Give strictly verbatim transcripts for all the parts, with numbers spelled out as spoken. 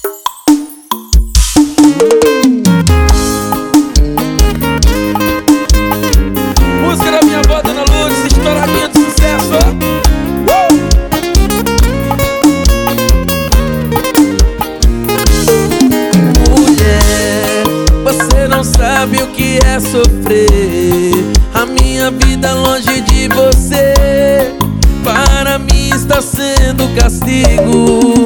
Música da minha avó, Dona Lourdes, estouradinha de sucesso. uh! Mulher, você não sabe o que é sofrer. A minha vida longe de você, para mim está sendo castigo.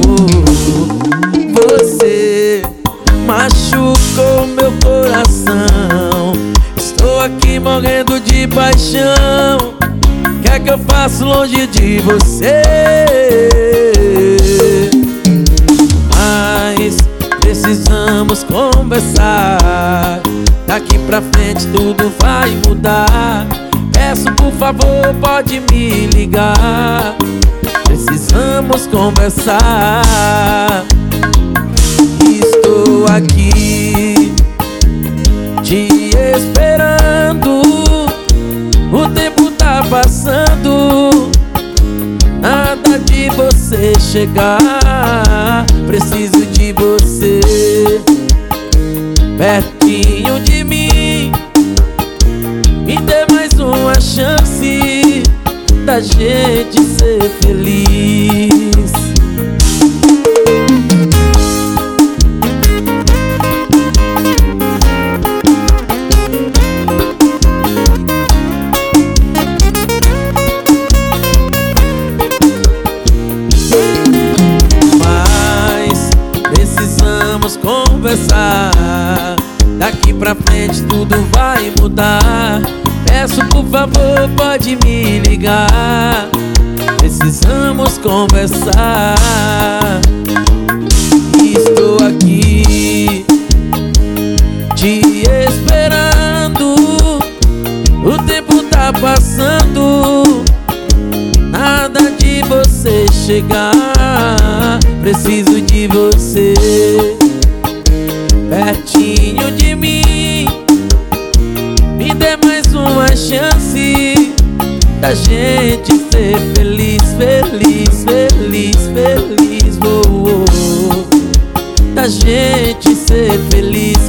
Você machucou meu coração, estou aqui morrendo de paixão. O que é que eu faço longe de você? Mas precisamos conversar. Daqui pra frente tudo vai mudar. Peço por favor, pode me ligar. Precisamos conversar. Estou aqui te esperando. O tempo tá passando, nada de você chegar. Preciso de você pertinho de mim. Me dê mais uma chance da gente ser feliz. Mas precisamos conversar. Daqui pra frente tudo vai mudar. Peço por favor, pode me ligar. Precisamos conversar. Estou aqui te esperando. O tempo tá passando, nada de você chegar. Preciso de você pertinho de mim. Me dê mais uma chance da gente ser feliz, feliz, feliz, feliz, oh, oh. Da gente ser feliz,